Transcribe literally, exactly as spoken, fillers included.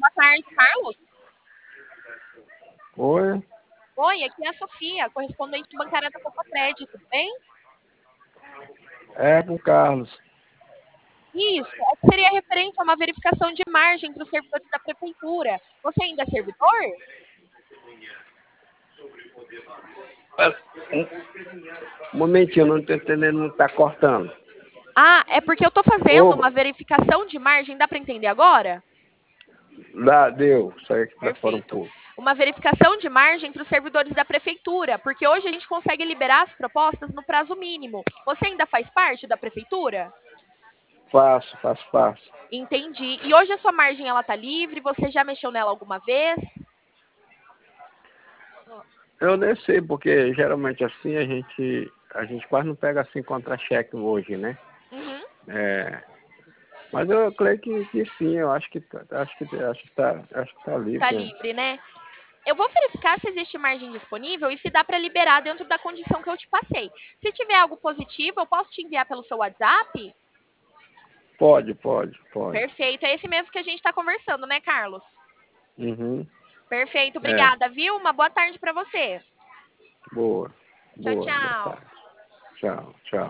Boa tarde, Carlos. Oi, Oi, aqui é a Sofia, correspondente bancária da Copacred, tudo bem? é com o Carlos. Isso, é que seria referente a uma verificação de margem para os servidores da prefeitura. Você ainda é servidor? Um momentinho, não estou entendendo, não está cortando. Ah, é porque eu estou fazendo Ô, uma verificação de margem, dá para entender agora? dá, deu, sai aqui para fora um Perfeito. pouco. Uma verificação de margem para os servidores da prefeitura, porque hoje a gente consegue liberar as propostas no prazo mínimo. Você ainda faz parte da prefeitura? Faço, faço, faço. Entendi. E hoje a sua margem ela tá livre? Você já mexeu nela alguma vez? Eu nem sei, porque geralmente assim a gente, a gente quase não pega assim contra-cheque hoje, né? Uhum. É, mas eu creio que, que sim, eu acho que tá- acho que acho que tá, acho que tá Tá livre, né? livre, né? Eu vou verificar se existe margem disponível e se dá para liberar dentro da condição que eu te passei. Se tiver algo positivo, eu posso te enviar pelo seu WhatsApp? Pode, pode, pode. Perfeito. É esse mesmo que a gente está conversando, né, Carlos? Uhum. Perfeito. É, Obrigada, viu? Uma boa tarde para você. boa, Tchau, boa, boa tchau. tarde. Tchau, tchau.